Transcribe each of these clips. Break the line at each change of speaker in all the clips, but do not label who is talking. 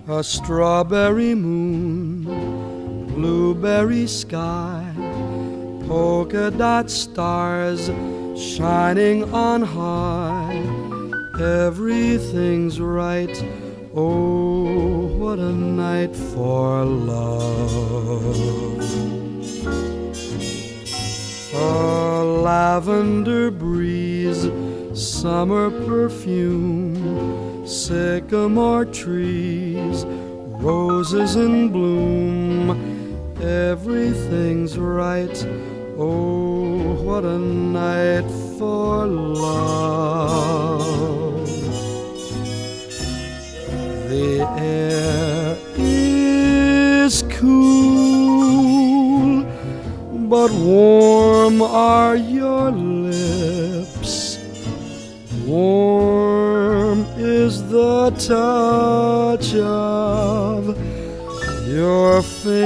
A strawberry moon, blueberry sky, polka dot stars shining on high. Everything's right. Oh, what a night for love. A lavender breeze, summer perfume, sycamore trees, roses in bloom. Everything's right. Oh, what a night for love. The air is cool, but warm are your lips. Warm is the touch of your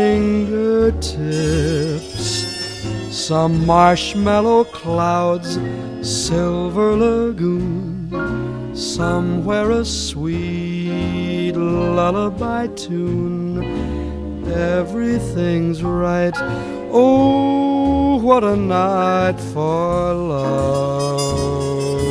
fingertips. Some marshmallow clouds, silver lagoon, somewhere a sweet lullaby tune. Everything's right. Oh, what a night for love.